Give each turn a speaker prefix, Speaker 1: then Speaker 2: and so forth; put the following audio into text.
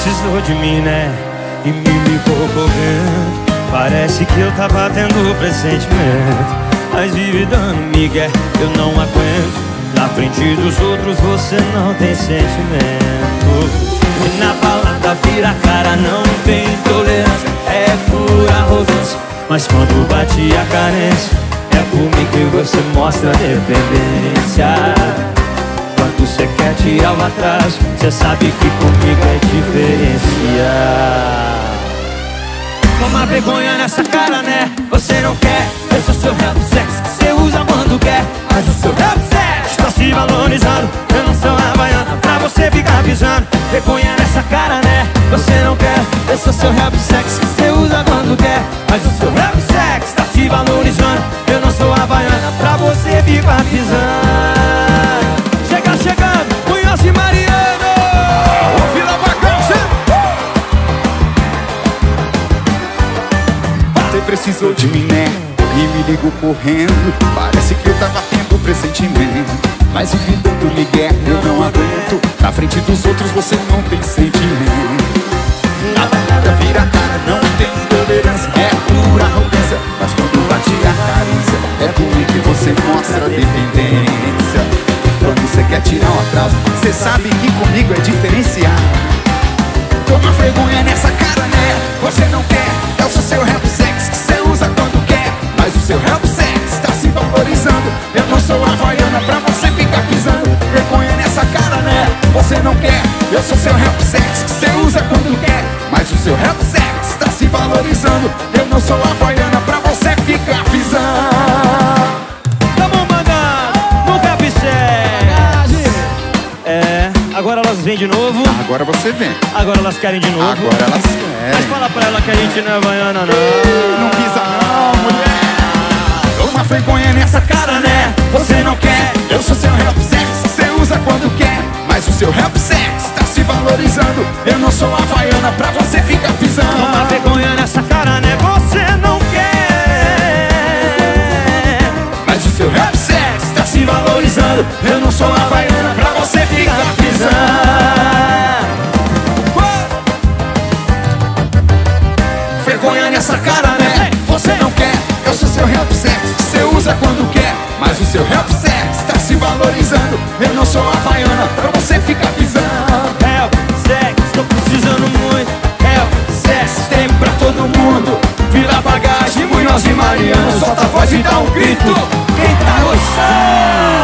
Speaker 1: precisou de mim, né? E me ligou correndo. Parece que eu tava tendo pressentimento, mas vive dando migué, eu não aguento. Na frente dos outros você não tem sentimento. E na balada vira a cara, não tem tolerância. É pura arrogância, mas quando bate a carência, é comigo que você mostra dependência. Quando você quer tirar o atraso, você sabe que comigo é diferenciar. Toma vergonha nessa cara, né? Você não quer, eu sou seu rap sex que você usa quando quer. Mas o seu rap sex está se valorizando. Eu não sou havaiana pra você ficar pisando. Vergonha nessa cara, né? Você não quer, eu sou seu rap sex que você usa quando quer. Mas o seu rap sex está se valorizando. Eu não sou havaiana pra você ficar pisando. Chegando, Munhoz e Mariano,
Speaker 2: o Vila Bagunça. Você precisou de mim, né? E me ligou correndo. Parece que eu tava tendo pressentimento, mas o que tanto migué eu não aguento. Na frente dos outros você não tem sentimento. A balada vira a cara, não tem tolerância. É pura arrogância, mas quando bate a carência, é comigo que você mostra dependência. Quando você quer tirar um atraso, você sabe que comigo é diferenciar. Toma vergonha nessa cara, né? Você não quer, eu sou seu rap sex que você usa quando quer. Mas o seu rap sex está se valorizando. Eu não sou havaiana pra você ficar pisando. Vergonha nessa cara, né? Você não quer, eu sou seu rap sex que você usa quando quer. Mas o seu rap sex está se valorizando. Eu não sou havaiana pra você ficar pisando.
Speaker 1: Agora elas vêm de novo.
Speaker 2: Agora você vem.
Speaker 1: Agora elas querem de novo.
Speaker 2: Agora elas querem.
Speaker 1: Mas fala pra ela que a gente não é havaiana, não.
Speaker 2: Não pisa não, mulher. Toma vergonha nessa cara, né? Você não quer, eu sou seu rap sex que você usa quando quer. Mas o seu rap sex tá se valorizando. Eu não sou havaiana pra você ficar pisando.
Speaker 1: Toma vergonha nessa cara, né? Você não quer.
Speaker 2: Mas o seu rap sex tá se valorizando. Eu não sou havaiana pra você ficar pisando. Vergonha nessa cara, né? Você não quer, eu sou seu rap sex que você usa quando quer. Mas o seu rap sex tá se valorizando. Eu não sou havaiana pra você ficar pisando.
Speaker 1: Rap sex, tô precisando muito. Rap sex, tem pra todo mundo. Vila Bagagem, Munhoz e Mariano, solta a voz e dá um grito. Quem tá gostando?